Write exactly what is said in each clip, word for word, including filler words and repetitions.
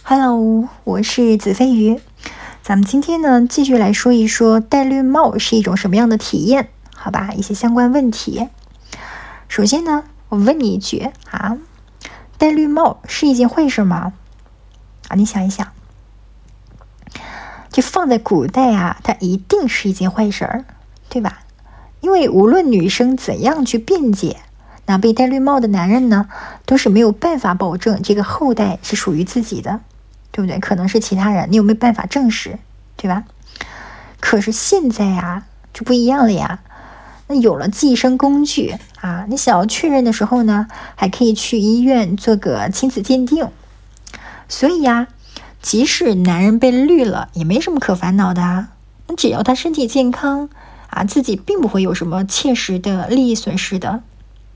Hello， 我是子飞鱼。咱们今天呢，继续来说一说戴绿帽是一种什么样的体验，好吧？一些相关问题。首先呢，我问你一句啊，戴绿帽是一件坏事吗？啊，你想一想，就放在古代啊，它一定是一件坏事儿，对吧？因为无论女生怎样去辩解，那被戴绿帽的男人呢，都是没有办法保证这个后代是属于自己的。对不对？可能是其他人，你有没有办法证实，对吧？可是现在啊，就不一样了呀。那有了计生工具啊，你想要确认的时候呢，还可以去医院做个亲子鉴定。所以呀，即使男人被绿了，也没什么可烦恼的啊。那只要他身体健康啊，自己并不会有什么切实的利益损失的。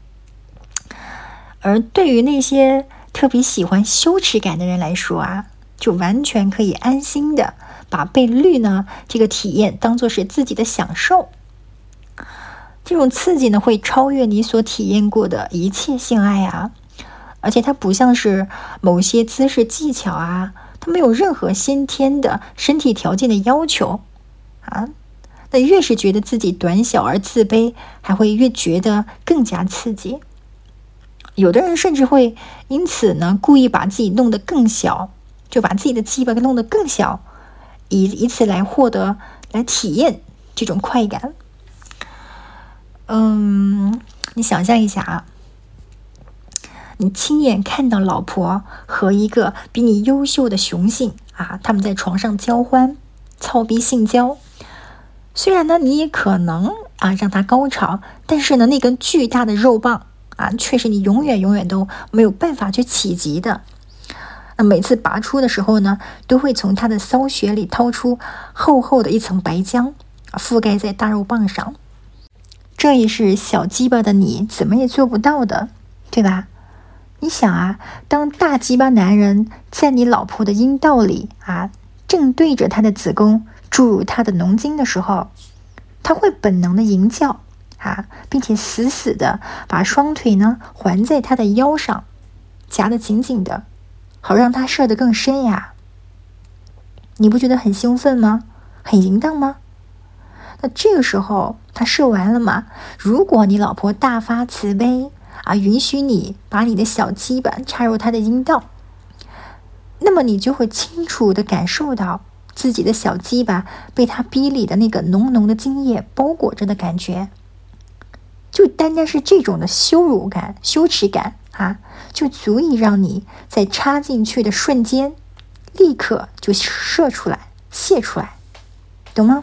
而对于那些特别喜欢羞耻感的人来说啊，就完全可以安心的把被绿呢这个体验当作是自己的享受。这种刺激呢会超越你所体验过的一切性爱啊，而且它不像是某些姿势技巧啊，它没有任何先天的身体条件的要求啊。那越是觉得自己短小而自卑，还会越觉得更加刺激。有的人甚至会因此呢故意把自己弄得更小，就把自己的鸡巴给弄得更小，以以此来获得、来体验这种快感。嗯，你想象一下啊，你亲眼看到老婆和一个比你优秀的雄性啊，他们在床上交欢、操逼性交。虽然呢，你也可能啊让他高潮，但是呢，那根巨大的肉棒啊，却是你永远永远都没有办法去企及的。那每次拔出的时候呢，都会从他的骚穴里掏出厚厚的一层白浆，覆盖在大肉棒上。这也是小鸡巴的你怎么也做不到的，对吧？你想啊，当大鸡巴男人在你老婆的阴道里啊，正对着他的子宫注入他的浓精的时候，他会本能的淫叫啊，并且死死的把双腿呢环在他的腰上，夹得紧紧的，好让他射得更深呀。你不觉得很兴奋吗？很淫荡吗？那这个时候他射完了嘛，如果你老婆大发慈悲啊，允许你把你的小鸡巴插入他的阴道，那么你就会清楚地感受到自己的小鸡巴被他逼里的那个浓浓的精液包裹着的感觉。就单单是这种的羞辱感、羞耻感啊，就足以让你在插进去的瞬间立刻就射出来、泄出来，懂吗？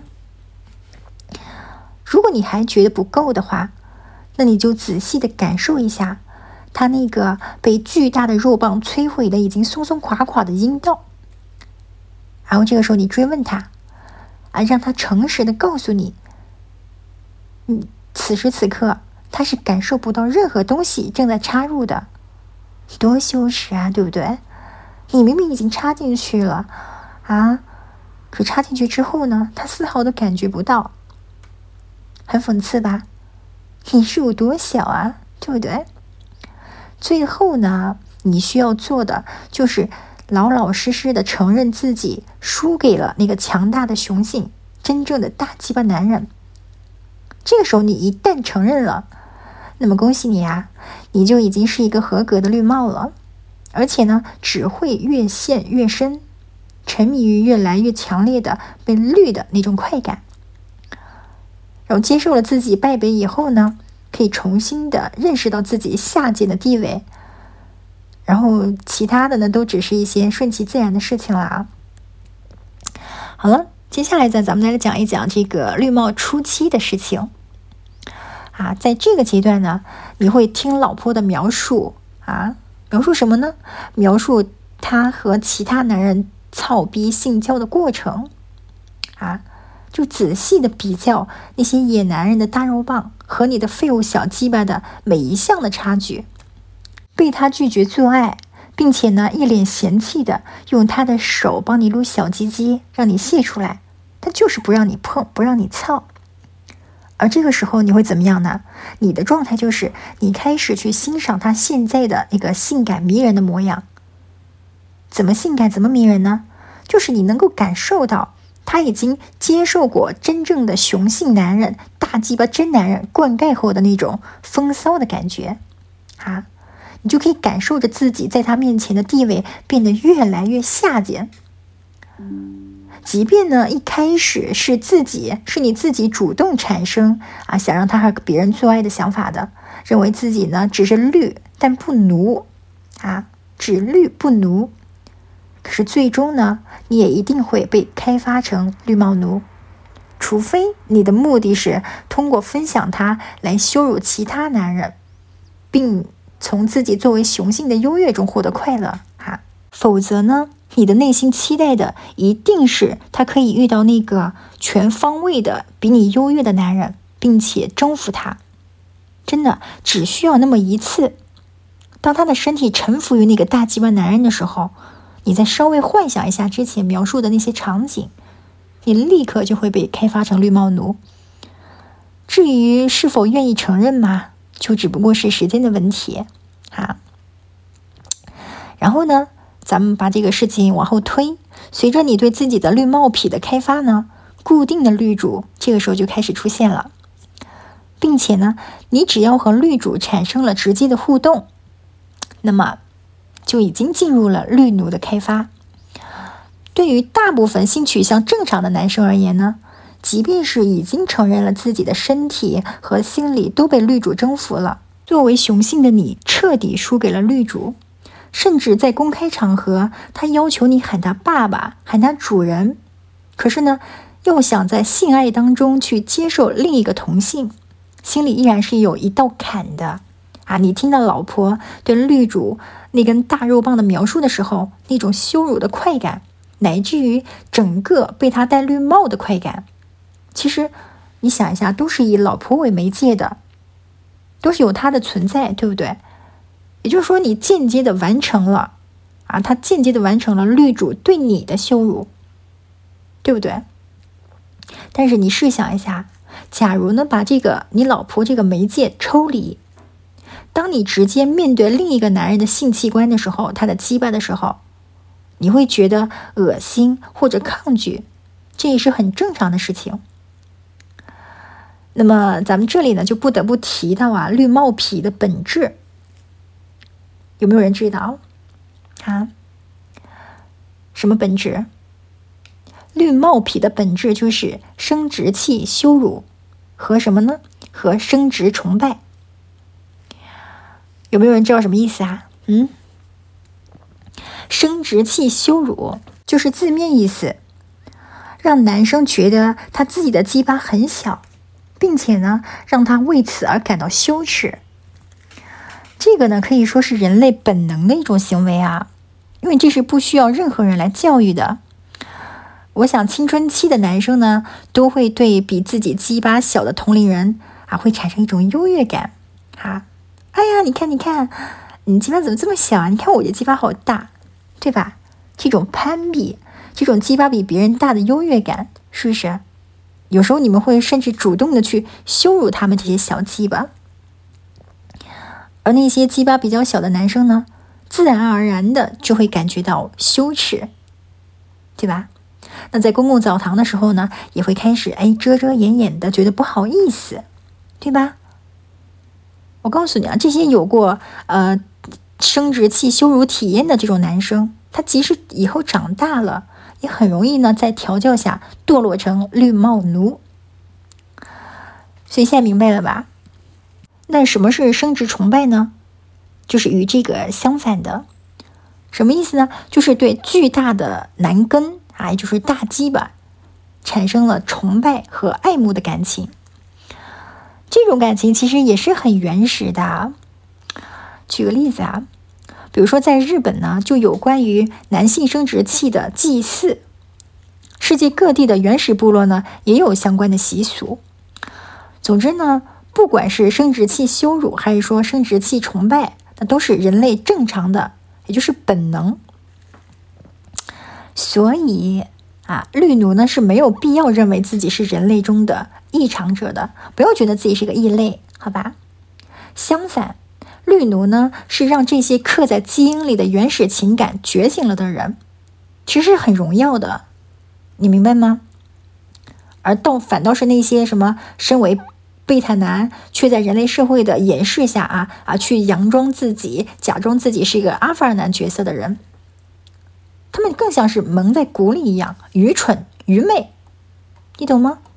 如果你还觉得不够的话，那你就仔细的感受一下他那个被巨大的肉棒摧毁的已经松松垮垮的阴道。然后这个时候你追问他啊，让他诚实的告诉你，嗯，此时此刻他是感受不到任何东西正在插入的。多羞耻啊，对不对？你明明已经插进去了啊，可插进去之后呢，他丝毫都感觉不到，很讽刺吧？你是有多小啊，对不对？最后呢，你需要做的就是老老实实的承认自己输给了那个强大的雄性，真正的大鸡巴男人。这个时候你一旦承认了，那么恭喜你啊，你就已经是一个合格的绿帽了，而且呢，只会越陷越深，沉迷于越来越强烈的被绿的那种快感。然后接受了自己败北以后呢，可以重新的认识到自己下贱的地位，然后其他的呢，都只是一些顺其自然的事情了啊。好了，接下来呢，咱们来讲一讲这个绿帽初期的事情啊。在这个阶段呢，你会听老婆的描述啊，描述什么呢？描述他和其他男人操逼性交的过程啊。就仔细的比较那些野男人的大肉棒和你的废物小鸡巴的每一项的差距。被他拒绝做爱，并且呢一脸嫌弃的用他的手帮你撸小鸡鸡，让你泄出来，他就是不让你碰，不让你操。而这个时候你会怎么样呢？你的状态就是你开始去欣赏他现在的那个性感迷人的模样， 怎么性感，怎么迷人呢？就是你能够感受到他已经接受过真正的雄性男人、大鸡巴真男人灌溉后的那种风骚的感觉啊，你就可以感受着自己在他面前的地位变得越来越下贱。即便呢一开始是自己是你自己主动产生啊想让他和别人做爱的想法的，认为自己呢只是绿但不奴啊，只绿不奴，可是最终呢你也一定会被开发成绿帽奴，除非你的目的是通过分享它来羞辱其他男人，并从自己作为雄性的优越中获得快乐啊，否则呢你的内心期待的一定是他可以遇到那个全方位的比你优越的男人，并且征服他。真的只需要那么一次，当他的身体臣服于那个大鸡巴男人的时候，你再稍微幻想一下之前描述的那些场景，你立刻就会被开发成绿帽奴。至于是否愿意承认嘛，就只不过是时间的问题啊。然后呢咱们把这个事情往后推，随着你对自己的绿帽癖的开发呢，固定的绿主这个时候就开始出现了，并且呢，你只要和绿主产生了直接的互动，那么就已经进入了绿奴的开发。对于大部分性取向正常的男生而言呢，即便是已经承认了自己的身体和心理都被绿主征服了，作为雄性的你彻底输给了绿主。甚至在公开场合，他要求你喊他爸爸，喊他主人。可是呢，要想在性爱当中去接受另一个同性，心里依然是有一道坎的啊！你听到老婆对绿主那根大肉棒的描述的时候，那种羞辱的快感，乃至于整个被他戴绿帽的快感，其实你想一下，都是以老婆为媒介的，都是有他的存在，对不对？也就是说，你间接的完成了啊，他间接的完成了绿主对你的羞辱，对不对？但是你试想一下，假如呢把这个你老婆这个媒介抽离，当你直接面对另一个男人的性器官的时候，他的鸡巴的时候，你会觉得恶心或者抗拒，这也是很正常的事情。那么咱们这里呢就不得不提到啊绿帽癖的本质。有没有人知道啊？什么本质？绿帽癖的本质就是生殖器羞辱和什么呢？和生殖崇拜。有没有人知道什么意思啊？嗯，生殖器羞辱就是字面意思，让男生觉得他自己的鸡巴很小，并且呢，让他为此而感到羞耻。这个呢，可以说是人类本能的一种行为啊，因为这是不需要任何人来教育的。我想青春期的男生呢，都会对比自己鸡巴小的同龄人啊，会产生一种优越感啊。哎呀，你看，你看，你鸡巴怎么这么小啊？你看我的鸡巴好大，对吧？这种攀比，这种鸡巴比别人大的优越感，是不是？有时候你们会甚至主动的去羞辱他们这些小鸡巴。而那些鸡巴比较小的男生呢，自然而然的就会感觉到羞耻，对吧？那在公共澡堂的时候呢，也会开始哎遮遮掩掩的，觉得不好意思，对吧？我告诉你啊，这些有过呃生殖器羞辱体验的这种男生，他即使以后长大了，也很容易呢在调教下堕落成绿帽奴。所以现在明白了吧？那什么是生殖崇拜呢？就是与这个相反的。什么意思呢？就是对巨大的男根啊，也就是大鸡巴产生了崇拜和爱慕的感情。这种感情其实也是很原始的。举个例子啊，比如说在日本呢，就有关于男性生殖器的祭祀，世界各地的原始部落呢也有相关的习俗。总之呢，不管是生殖器羞辱还是说生殖器崇拜，那都是人类正常的，也就是本能。所以啊，绿奴呢是没有必要认为自己是人类中的异常者的，不要觉得自己是个异类，好吧？相反，绿绿奴呢，是让这些刻在基因里的原始情感觉醒了的人，其实很荣耀的，你明白吗？而倒反倒是那些什么身为贝塔男，却在人类社会的掩饰下啊啊去佯装自己，假装自己是一个阿法尔男角色的人，他们更像是蒙在鼓里一样，愚蠢愚昧，你懂吗？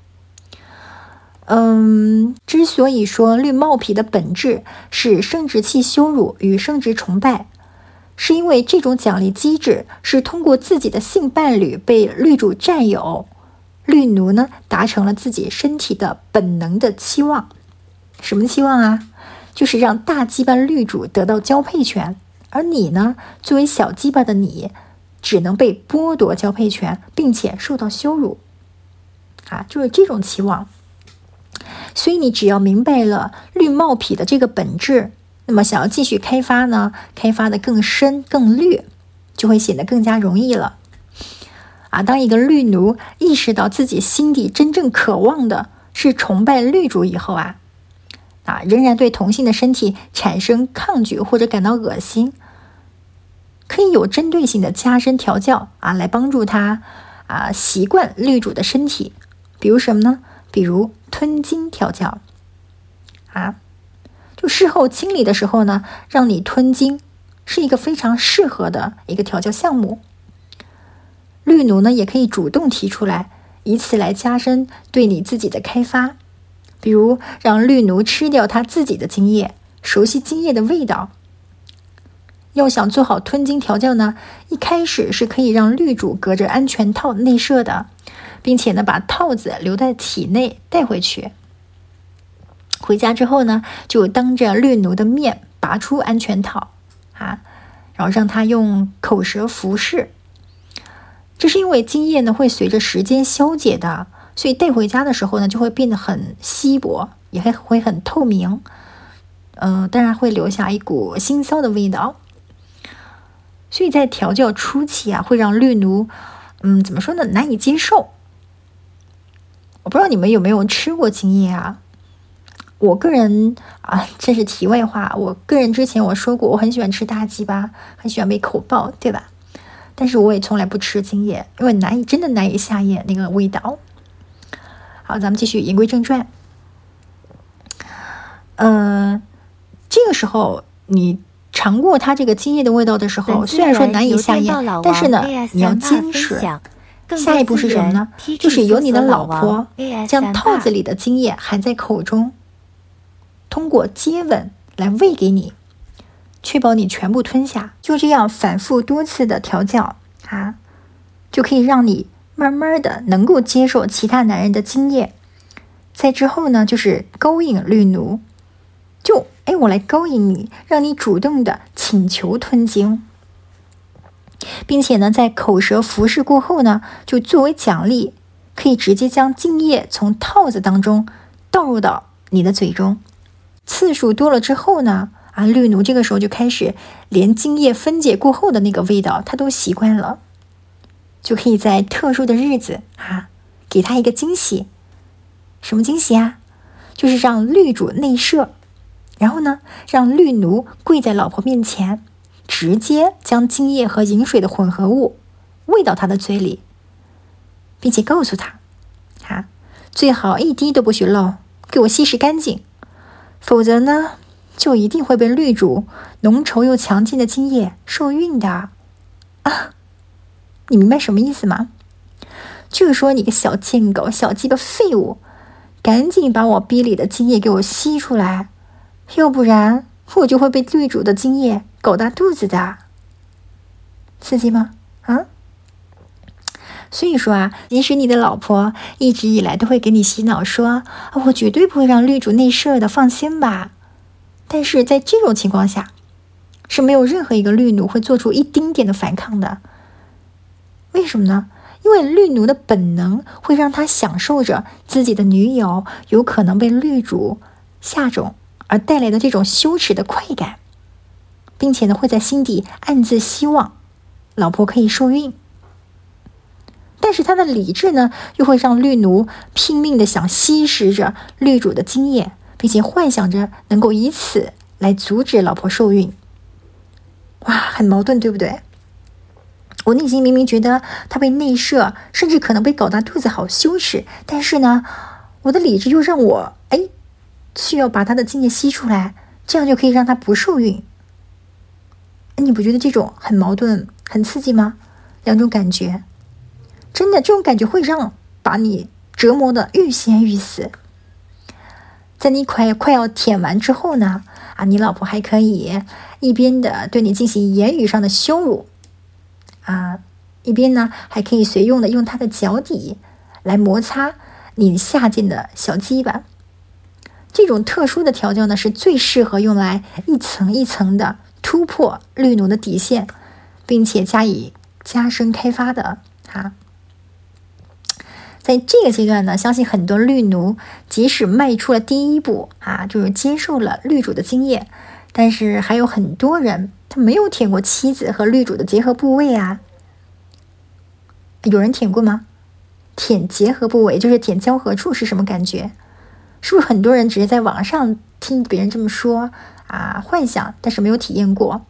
嗯，之所以说绿帽皮的本质是生殖器羞辱与生殖崇拜，是因为这种奖励机制是通过自己的性伴侣被绿主占有，绿奴呢达成了自己身体的本能的期望。什么期望啊？就是让大鸡巴绿主得到交配权，而你呢，作为小鸡巴的你，只能被剥夺交配权，并且受到羞辱。啊，就是这种期望。所以你只要明白了绿帽皮的这个本质，那么想要继续开发呢，开发的更深更绿，就会显得更加容易了。啊，当一个绿奴意识到自己心底真正渴望的是崇拜绿主以后啊，啊，仍然对同性的身体产生抗拒或者感到恶心，可以有针对性的加深调教啊，来帮助他啊习惯绿主的身体。比如什么呢？比如吞精调教啊，就事后清理的时候呢，让你吞精是一个非常适合的一个调教项目。绿奴呢也可以主动提出来，以此来加深对你自己的开发。比如让绿奴吃掉他自己的精液，熟悉精液的味道。要想做好吞精调教呢，一开始是可以让绿主隔着安全套内射的，并且呢把套子留在体内带回去。回家之后呢，就当着绿奴的面拔出安全套啊，然后让他用口舌服侍。这是因为精液呢会随着时间消解的，所以带回家的时候呢就会变得很稀薄，也会会很透明。嗯、呃，当然会留下一股腥臊的味道。所以在调教初期啊，会让绿奴，嗯，怎么说呢，难以接受。我不知道你们有没有吃过精液啊？我个人啊，这是题外话。我个人之前我说过，我很喜欢吃大鸡巴，很喜欢被口爆，对吧？但是我也从来不吃精液，因为难以真的难以下咽那个味道。好，咱们继续言归正传。嗯、呃，这个时候你尝过它这个精液的味道的时候，虽然说难以下咽，但是呢，你要坚持。下一步是什么呢？就是由你的老婆将套子里的精液含在口中，通过接吻来喂给你，确保你全部吞下。就这样反复多次的调教啊，就可以让你慢慢的能够接受其他男人的精液。在之后呢，就是勾引绿奴，就哎，我来勾引你，让你主动的请求吞精，并且呢，在口舌服侍过后呢，就作为奖励，可以直接将精液从套子当中倒入到你的嘴中。次数多了之后呢，啊，绿奴这个时候就开始连精液分解过后的那个味道，他都习惯了，就可以在特殊的日子啊，给他一个惊喜。什么惊喜啊？就是让绿主内射，然后呢，让绿奴跪在老婆面前，直接将精液和饮水的混合物喂到他的嘴里，并且告诉他，啊，最好一滴都不许漏，给我稀释干净，否则呢，就一定会被绿主浓稠又强劲的精液受孕的。啊，你明白什么意思吗？就是说你个小贱狗，小鸡巴废物，赶紧把我逼里的精液给我吸出来，要不然我就会被绿主的精液搞大肚子的。刺激吗？啊？所以说啊，即使你的老婆一直以来都会给你洗脑说，我绝对不会让绿主内射的，放心吧。但是在这种情况下，是没有任何一个绿奴会做出一丁点的反抗的。为什么呢？因为绿奴的本能会让他享受着自己的女友有可能被绿主下种而带来的这种羞耻的快感，并且呢，会在心底暗自希望老婆可以受孕。但是他的理智呢，又会让绿奴拼命的想吸食着绿主的精液，并且幻想着能够以此来阻止老婆受孕。哇，很矛盾，对不对？我内心明明觉得他被内射，甚至可能被搞大肚子好羞耻，但是呢，我的理智又让我哎需要把他的精液吸出来，这样就可以让他不受孕。你不觉得这种很矛盾很刺激吗？两种感觉，真的这种感觉会让把你折磨的欲仙欲死。在你快快要舔完之后呢，啊，你老婆还可以一边的对你进行言语上的羞辱啊，一边呢还可以随用的用她的脚底来摩擦你下贱的小鸡巴。这种特殊的调教呢，是最适合用来一层一层的突破绿奴的底线，并且加以加深开发的啊。在这个阶段呢，相信很多绿奴即使迈出了第一步啊，就是接受了绿主的精液，但是还有很多人他没有舔过妻子和绿主的结合部位啊。有人舔过吗？舔结合部位就是舔交合处是什么感觉？是不是很多人只是在网上听别人这么说啊，幻想，但是没有体验过？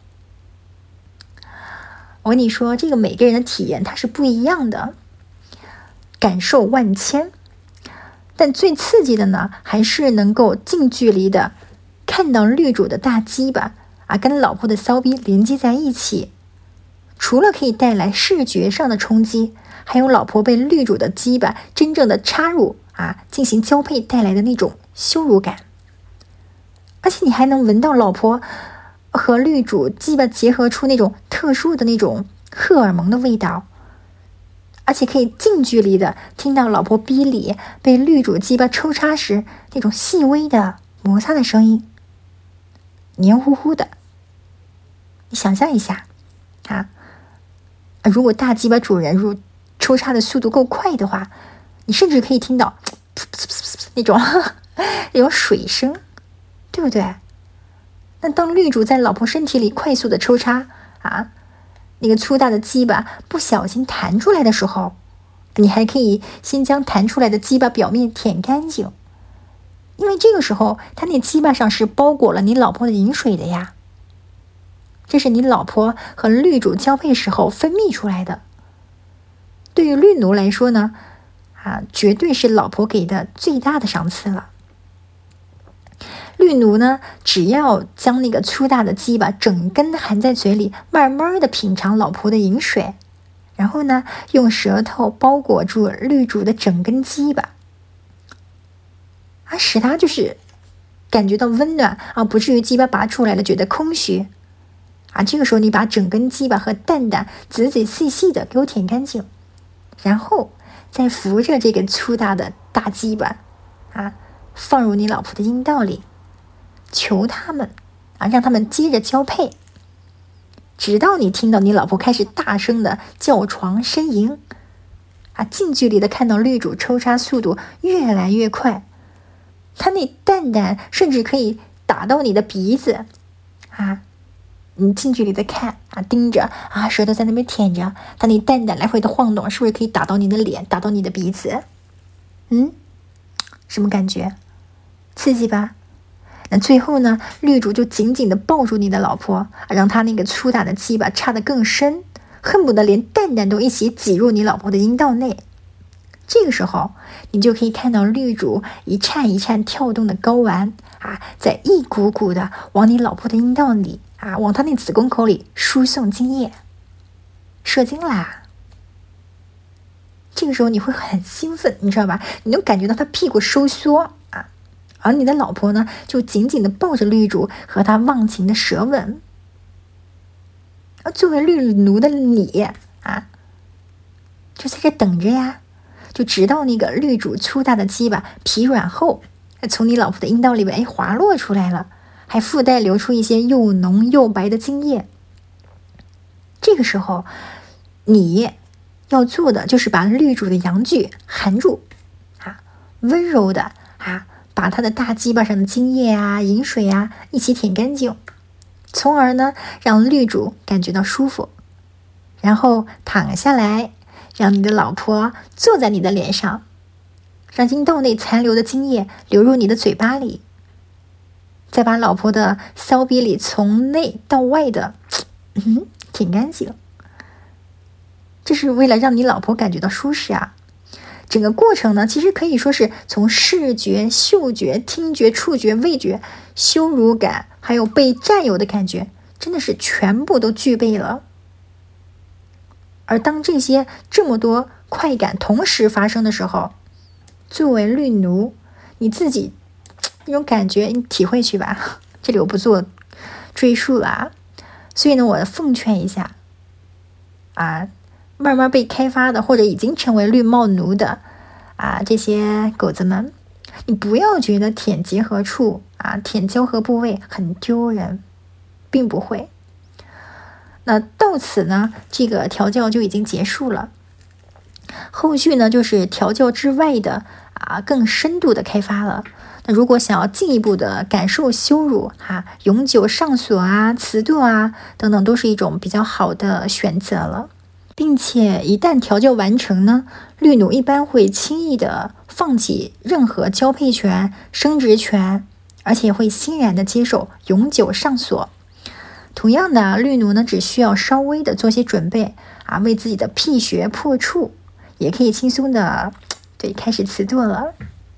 我跟你说，这个每个人的体验它是不一样的，感受万千。但最刺激的呢，还是能够近距离的看到绿主的大鸡巴啊，跟老婆的骚逼连接在一起。除了可以带来视觉上的冲击，还有老婆被绿主的鸡巴真正的插入啊，进行交配带来的那种羞辱感。而且你还能闻到老婆和绿主鸡巴结合出那种特殊的那种荷尔蒙的味道，而且可以近距离的听到老婆逼里被绿主鸡巴抽插时那种细微的摩擦的声音，黏糊糊的。你想象一下啊，如果大鸡巴主人如抽插的速度够快的话，你甚至可以听到那种那种水声，对不对？那当绿主在老婆身体里快速的抽插啊，那个粗大的鸡巴不小心弹出来的时候，你还可以先将弹出来的鸡巴表面舔干净，因为这个时候它那鸡巴上是包裹了你老婆的饮水的呀，这是你老婆和绿主交配时候分泌出来的。对于绿奴来说呢，啊，绝对是老婆给的最大的赏赐了。绿奴呢，只要将那个粗大的鸡巴整根含在嘴里，慢慢的品尝老婆的饮水，然后呢，用舌头包裹住绿主的整根鸡巴，啊，使他就是感觉到温暖啊，不至于鸡巴拔出来了觉得空虚啊。这个时候你把整根鸡巴和蛋蛋仔仔细细的给我舔干净，然后再扶着这个粗大的大鸡巴啊，放入你老婆的阴道里，求他们啊，让他们接着交配，直到你听到你老婆开始大声的叫床呻吟啊，近距离的看到绿主抽插速度越来越快，他那蛋蛋甚至可以打到你的鼻子啊，你近距离的看啊，盯着啊，舌头在那边舔着，他那蛋蛋来回的晃动，是不是可以打到你的脸，打到你的鼻子？嗯，什么感觉？刺激吧？那最后呢，绿主就紧紧的抱住你的老婆，让她那个粗大的鸡巴插得更深，恨不得连蛋蛋都一起挤入你老婆的阴道内。这个时候，你就可以看到绿主一颤一颤跳动的睾丸啊，在一股股的往你老婆的阴道里啊，往她那子宫口里输送精液，射精啦。这个时候你会很兴奋，你知道吧？你能感觉到她屁股收缩啊，而你的老婆呢，就紧紧的抱着绿主和她忘情的舌吻。而作为绿奴的你啊，就在这等着呀。就直到那个绿主粗大的鸡巴疲软后，从你老婆的阴道里面哎滑落出来了，还附带流出一些又浓又白的精液。这个时候，你要做的就是把绿主的阳具含住，啊，温柔的啊，把她的大鸡巴上的精液啊、饮水啊一起舔干净，从而呢让绿主感觉到舒服，然后躺下来。让你的老婆坐在你的脸上，让阴道内残留的精液流入你的嘴巴里。 再把老婆的骚逼里从内到外的嗯舔干净，这是为了让你老婆感觉到舒适啊。整个过程呢，其实可以说是从视觉、嗅觉、听觉、触觉、味觉、羞辱感，还有被占有的感觉，真的是全部都具备了。而当这些这么多快感同时发生的时候，作为绿奴，你自己那种感觉你体会去吧，这里我不做赘述了啊。所以呢，我奉劝一下啊，慢慢被开发的或者已经成为绿帽奴的啊这些狗子们，你不要觉得舔结合处啊舔交合部位很丢人，并不会。那到此呢，这个调教就已经结束了。后续呢，就是调教之外的啊更深度的开发了。那如果想要进一步的感受羞辱啊、永久上锁啊、磁舵啊等等，都是一种比较好的选择了。并且一旦调教完成呢，绿奴一般会轻易的放弃任何交配权、生殖权，而且会欣然的接受永久上锁。同样的，绿奴呢只需要稍微的做些准备啊，为自己的屁穴破处，也可以轻松的对开始磁舵了。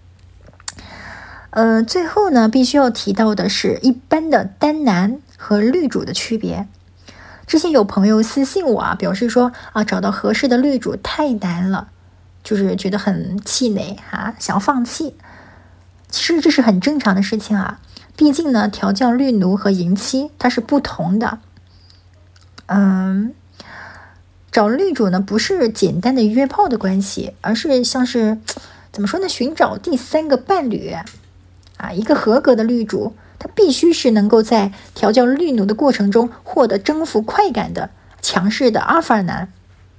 呃，最后呢，必须要提到的是一般的单男和绿主的区别。之前有朋友私信我啊，表示说啊，找到合适的绿主太难了，就是觉得很气馁啊，想放弃。其实这是很正常的事情啊，毕竟呢，调教绿奴和淫妻它是不同的。嗯，找绿主呢不是简单的约炮的关系，而是像是怎么说呢，寻找第三个伴侣啊。一个合格的绿主，他必须是能够在调教绿奴的过程中获得征服快感的强势的阿尔法男。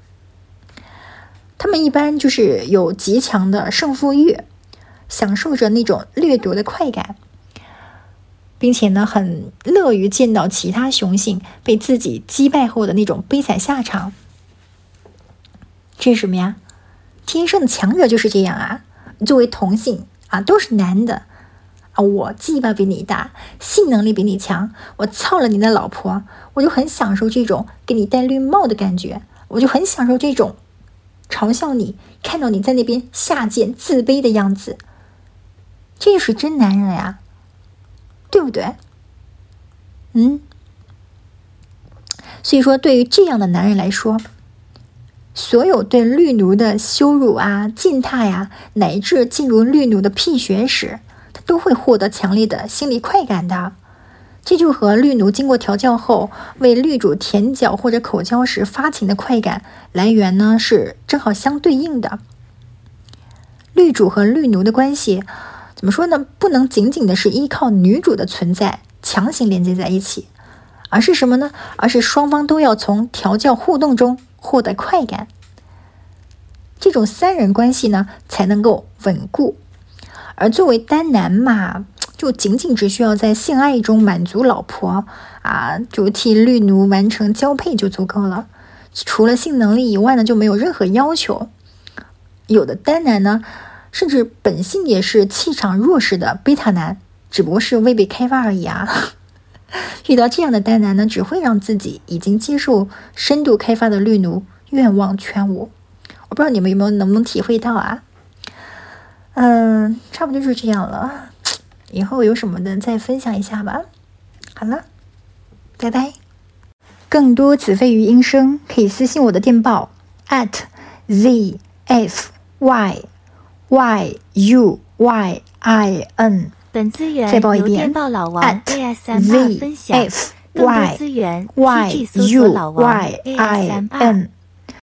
他们一般就是有极强的胜负欲，享受着那种掠夺的快感，并且呢，很乐于见到其他雄性被自己击败后的那种悲惨下场。这是什么呀？天生的强者就是这样啊！作为同性啊，都是男的啊，我鸡巴比你大，性能力比你强，我操了你的老婆，我就很享受这种给你戴绿帽的感觉，我就很享受这种嘲笑你，看到你在那边下贱自卑的样子，这就是真男人呀，对不对？嗯，所以说对于这样的男人来说，所有对绿奴的羞辱啊、践踏呀，乃至进入绿奴的屁穴时，他都会获得强烈的心理快感的。这就和绿奴经过调教后为绿主舔脚或者口交时发情的快感来源呢，是正好相对应的。绿主和绿奴的关系怎么说呢？不能仅仅的是依靠女主的存在强行连接在一起，而是什么呢？而是双方都要从调教互动中获得快感，这种三人关系呢才能够稳固。而作为单男嘛，就仅仅只需要在性爱中满足老婆啊，就替绿奴完成交配就足够了。除了性能力以外呢，就没有任何要求。有的单男呢，甚至本性也是气场弱势的贝塔男，只不过是未被开发而已啊。遇到这样的单男呢，只会让自己已经接受深度开发的绿奴愿望全无。我不知道你们有没有能不能体会到啊？嗯，差不多就是这样了。以后有什么的再分享一下吧。好了，拜拜。更多子非语音声可以私信我的电报 at z f y y u y i n。 本资源再报一遍由电报老王 A S M R 分享， z 更多 f 资源 y ，G G 搜索 u 老王 y A S i M R。 n